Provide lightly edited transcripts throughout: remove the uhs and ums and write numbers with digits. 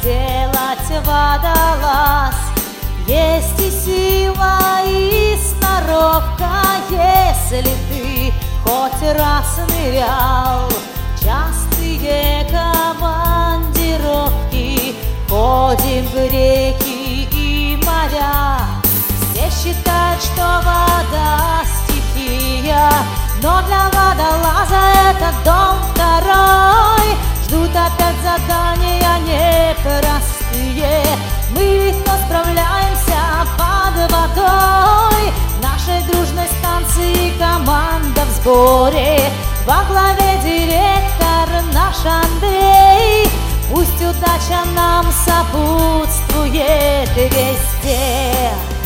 сделать водолаз. Есть и сила, и сноровка, если ты хоть раз нырял. Частые командировки, ходим в реки и моря. Все считают, что вода стихия, но для водолаза это дом второй. Ждут опять задания непростые. Мы легко справляемся под водой. В нашей дружной станции команда в сборе. Во главе директор наш Андрей. Пусть удача нам сопутствует везде.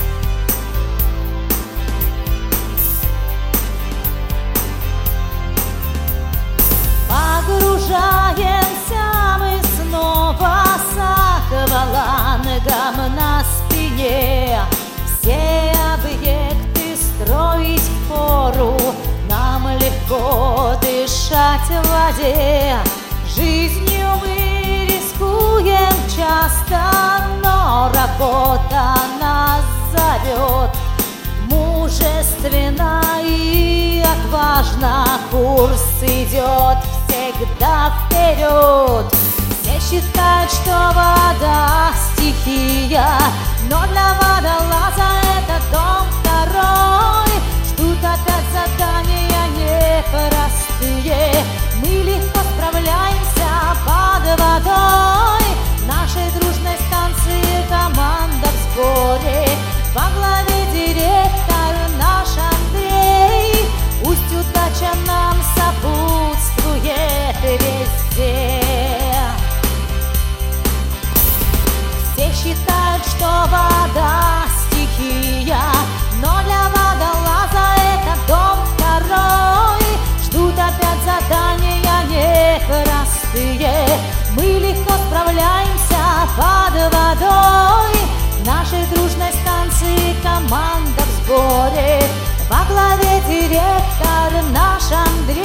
Погружаемся мы снова с аквалангом на спине. Все объекты строить впору, нам легко дышать в воде. Жизнью мы рискуем часто, но работа нас зовет. Мужественно и отважно курс идет всегда вперед. Все считают, что вода стихия, но для водолаза это дом второй. Ждут опять задания непростые. Мы легко справляемся под водой. В нашей дружной станции команда в сборе. Во главе директор наш Андрей. Пусть удача нам сопутствует везде. Все считают, что вода стихия, но для водолаза это дом второй. Ждут опять задания непростые. Мы легко справляемся под водой. В нашей дружной станции команда в сборе. Во главе директор наш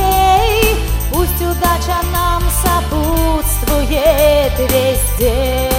Андрей. Пусть удача нам сопутствует везде.